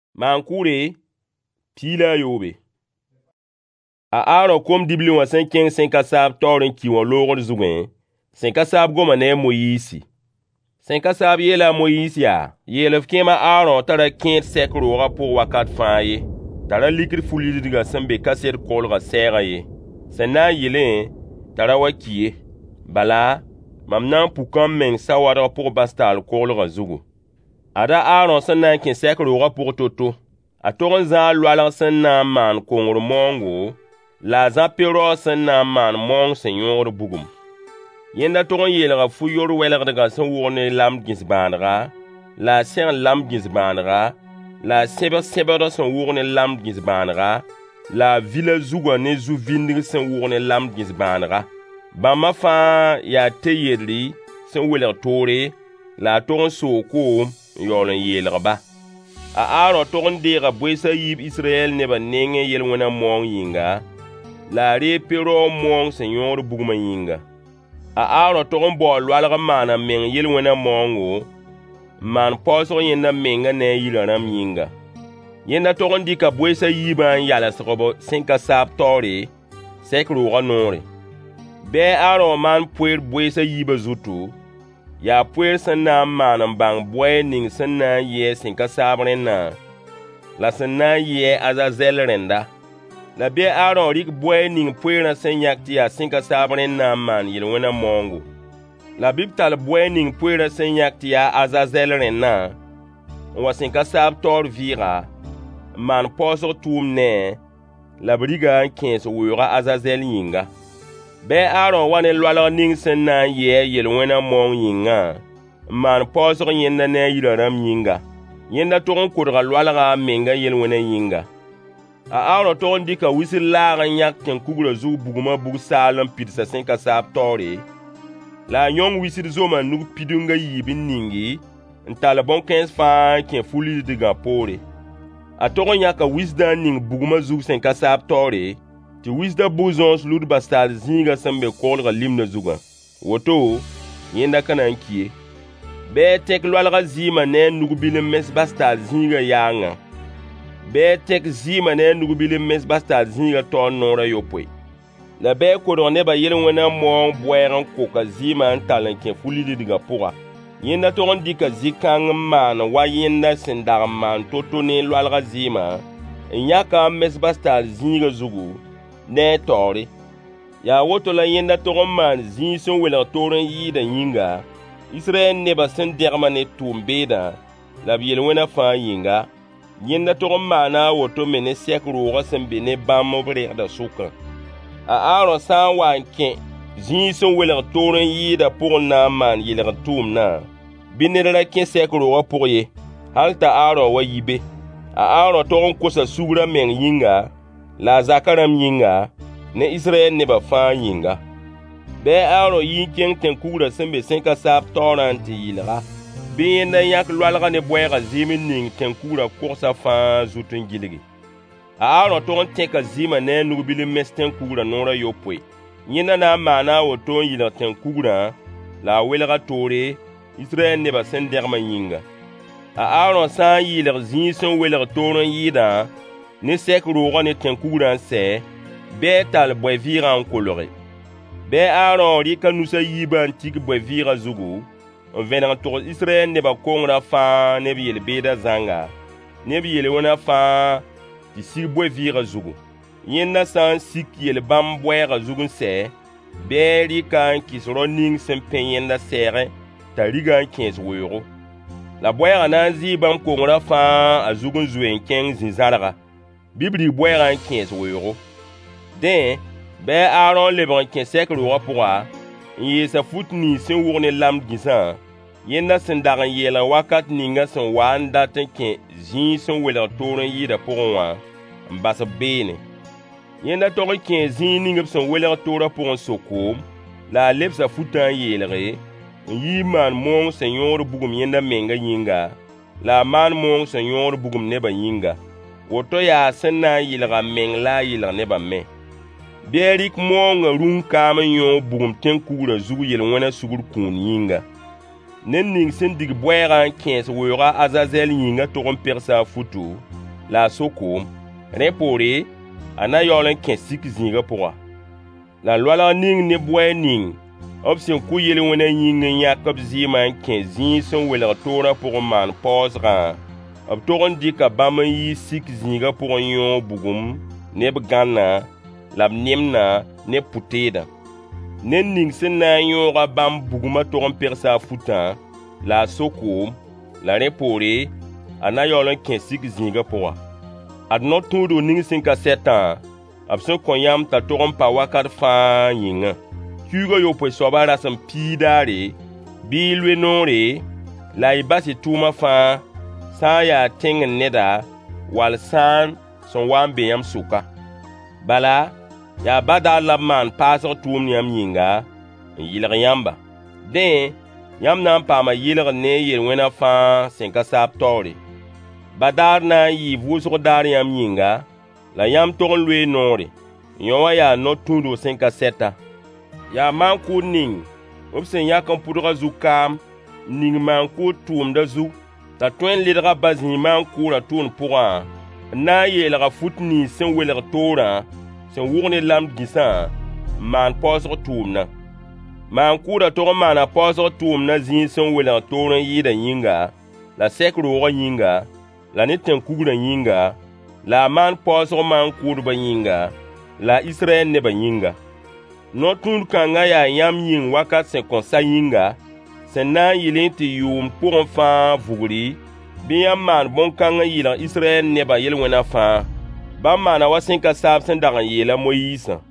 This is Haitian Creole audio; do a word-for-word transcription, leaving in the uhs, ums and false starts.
Mankure pila yobe. A aro kom dibli wa sen ken sen kasab torin ki won logor zugwen. Sen kasab goma ne Moyisi. Sen kasab yela Moyisi ya. Yelef kema aro tara kent sekro ga pour wakat faye. Tara likri fuli diga sembe kaser kolga sera ye. Sen na yele tara wakiye. Bala mamnan pukam men sawara pour bastal kolga zugu. Ada aro sen na ken sekro ga pour toto. A toron za lwalan sen na man kongro mongo. La za pero sen na man mong senyor bugum. Yenda toron yelga fu yor welga sen wone lam gisbanra. La sen lam gisbanra. La seber seber sen wone lam gisbanra. La villa zuga ne zu vindig sen wone lam gisbanra. Ba ma fa ya te yedri sen weler tore. La toron soko yolen yelga ba. A aro toron dega bwesa yib Israel neba nenge yel wena mong yinga. La re pero mong senyor buguma yinga. A aro toron bo lwalga mana men yel wena mongo. Man poso yenda menga ne yilaram yinga. Yenda toron dika bwesa yiban yala srobo senka sab tori. Sekro ga nore. Be aro man puer bwesa yiba zutu. Ya puer sana man bang boy ning sana ye senka sabre na. La sana ye Azazel renda. La be aro rik boy ning puer na senyak tia senka sabre na man yel wena mongo. La bib tal boy ning puer na senyak tia Azazel renda. Wa senka sab tor vira. Man poso tum ne. La briga kens wura Azazel yinga. Be aro wane lwala ning sen na ye yel wena mong yinga. Man poso yenda ne yilaram yinga. Yenda toron kodra lwala ga menga yel wena yinga. A aro toron dika wisi laga nyak ken kugura zu buguma bug salam pitsa senka sab tori. La nyong wisi zoma nug pidunga yibin ningi. Ntala bon kens fa ken fuli diga pore. A toron nyaka wisda ning buguma zug senka sab tori. Ti wisda buzons lud bastal zinga sembe kolga limna zuga. Woto, yenda kanan kiye. Be tek lwalga zima ne nugubile mes bastal zinga yanga. Be tek zima ne nugubile mes bastal zinga ton nora yopwe. La be kodon neba yel wena mong bweran koka zima antalan ken fulidi diga pura. Yenda toron dika zikang man wa yenda sendar man toto ne lwalga zima. Nyaka mes bastal zinga zugu. Ne tori. Ya woto la yenda toron man zin son wela toron yida yinga. Israel neba sen derma ne tumbeda. La biel wena fa yinga. Yenda toron mana woto mene sekro ga sen bene bam brer da suka. A aro san wan ken. Zin son wela toron yida pour na man yela tum na. Binera ken sekro ga pour ye. Halta aro wa yibe. A aro toron kosa sura men yinga. La zakaram yinga, ne Israel neba fa yinga. Be aro yin ken ten kura sembe senka sab toranti yilga. Be yenda yak lwalga ne boyga zimin ning ten kura korsa fa zutun giligi. A aro ton teka zima ne nubili mes ten kura nora yopwe. Yenda na mana o ton yila ten kura, la welga tore, Israel neba sen derma yinga. A aro san yilga zin son welga toran yida, ne sek roga ne ten kuran se be tal boy vira en coloré be aro ri kanusa yiba antik boy vira zugu on venan to Israel ne ba kongra fa ne bi yel beda zanga ne bi yel wona fa ti si boy vira zugu yenda san sik yel bam boy ra zugu se be ri kan ki so running sem penyenda sere ta riga quinze euro la boy ra zi bam kongra fa azugu zuen quinze zinzaraga Bibli boiran quinze euro. Den, be Aaron lebran quinze sekle euro pourra. Yé sa fout ni sen wourne lam gisan. Yenda sen daran yelan wakat ninga sen wan daten ken zin sen weler toren yida pourwa. Mbasa bene. Yenda tori ken zin ninga sen weler tora pour un sokom. La leb sa foutan yelre. Yi man mon senyor bugum yenda menga yinga. La man mon senyor bugum neba yinga. Woto ya sena yilga meng la yilga neba me. Berik monga run kama yon bugum ten kura zugu yel wena sugur kun yinga. Nen ning sen dig boyran quinze wera Azazel yinga toron persa futu. la sokoom rẽ poore a na yaool n kẽ sik zĩigã pʋga la loalg ning ne boɛ ning b sẽn kʋ yel wẽna yĩng n yãk b zɩɩmã n kẽ zĩig sẽn welg toorã pʋgẽ n maan paoosgã b tog n dɩka bãmb n yi sik zĩigã pʋgẽ yõog bugum ne b gãnna la b nemna ne pʋ-teedã ned ning sẽn na n yõoga bãmb bugumã tog n pegsa a futã la a sokoom la rẽ poore a na yaool n kẽ sik zĩigã pʋga ad no-tũudg ning sẽn ka sɛtã b sẽn kõ yãmb t'a tog n pa wakat fãa yĩngã kuugã yopoe soabã rasem pii daare bɩ y loe noore la y bas y tʋʋmã fãa sã n yaa tẽng neda wall sãan sẽn wa n be yãmb sʋka bala yaa badaar la b maan paasg tʋʋmd yãmb yĩnga n yɩlg yãmba dẽ yãmb na n paama yɩlgd ne yel-wẽnã fãa sẽn ka saab taoore badaar na n yɩɩ vʋʋsg daar yãmb yĩnga la yãmb tog n loee noore yõ wã yaa no-tũudg sẽn ka sɛta yaa maan-kʋʋd ning b sẽn yãk n pʋdga zu-kaam ning maan-kʋʋd tʋʋmdã zug t'a tõe n ledga ba zĩig maan-kʋʋdã tʋʋn pʋgã n na n yeelga fut nins sẽn welg toorã sẽn wʋg ne lamd gĩsã n maan paoosg tʋʋmdã maan-kʋʋdã tog n maana paoosg tʋʋmdã zĩig sẽn welg toor n yɩɩda yĩnga la sɛk roogã yĩnga la ne tẽn-kugrã yĩnga la a maan paoosg maan-kʋʋdbã yĩnga la Israɛl nebã yĩnga no-tũud kãngã yaa yãmb yĩng wakat sẽn kõn sa yĩnga sẽn na n yɩl tɩ yʋʋmd pʋgẽ fãa vugri bɩ yãmb maan bõn-kãng n yɩlg Israɛl nebã yel-wẽnã fãa bãmb maana wa sẽn ka saab sẽn dag n yeela Moyiisã